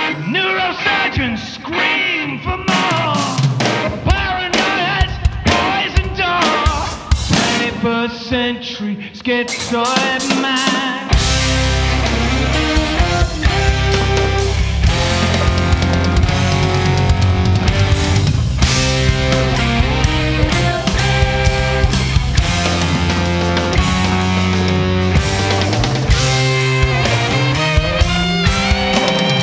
Neurosurgeons scream for more. Paranoia's poison door. 21st century schizoid mind.